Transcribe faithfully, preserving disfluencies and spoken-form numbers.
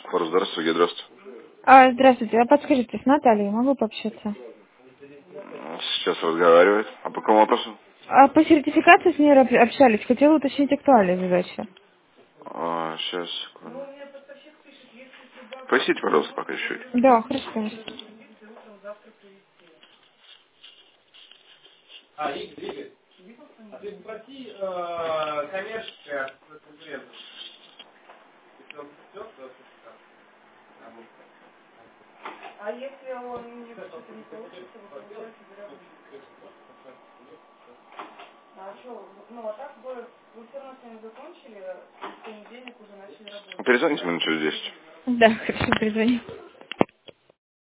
Форс, здравствуйте, здравствуйте. А, здравствуйте, а подскажите, с Натальей могу пообщаться? Сейчас разговаривает. А по какому вопросу? А по сертификации с ней об- общались, хотела уточнить актуальные задачи. А, сейчас, секунду. Поясните, пожалуйста, пока чуть-чуть. Да, хорошо. Перезвоните минут через десять. Да, хорошо, перезвони.